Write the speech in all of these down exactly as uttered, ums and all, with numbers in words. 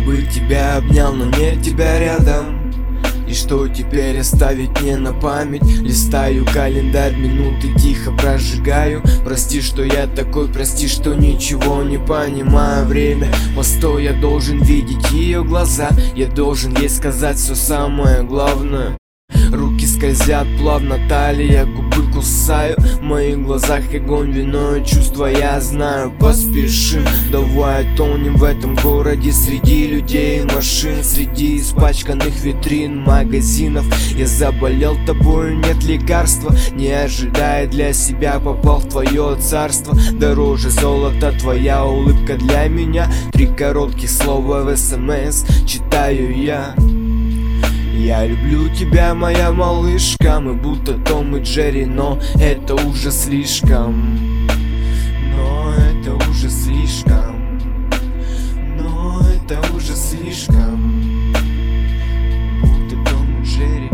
бы тебя обнял, но нет тебя рядом. И что теперь оставить мне на память? Листаю календарь, минуты тихо прожигаю. Прости, что я такой, прости, что ничего не понимаю. Время постой, я должен видеть ее глаза. Я должен ей сказать все самое главное. Руки скользят плавно, талия, губы кусаю. В моих глазах огонь, вино и чувства, я знаю. Поспешим, давай тонем в этом городе. Среди людей и машин, среди испачканных витрин магазинов. Я заболел тобою, нет лекарства. Не ожидая для себя, попал в твое царство. Дороже золота твоя улыбка для меня. Три коротких слова в смс читаю я. Я люблю тебя, моя малышка. Мы будто Том и Джерри, но это уже слишком. Но это уже слишком. Но это уже слишком. Будто Том и Джерри.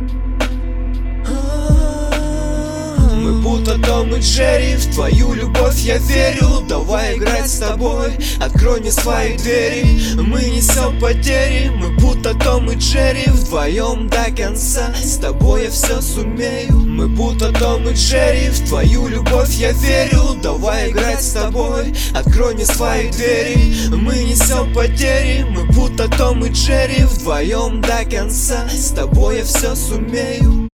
Мы будто Том и Джерри. В твою любовь я верю. Давай играть с тобой. Открой мне свои двери. Мы несем потери. Мы будто Том и Джерри. Вдвоем до конца. С тобой я все сумею. Мы будто Том и Джерри. В твою любовь я верю. Давай играть с тобой. Открой мне свои двери. Мы несем потери. Мы будто Том и Джерри. Вдвоем до конца. С тобой я все сумею.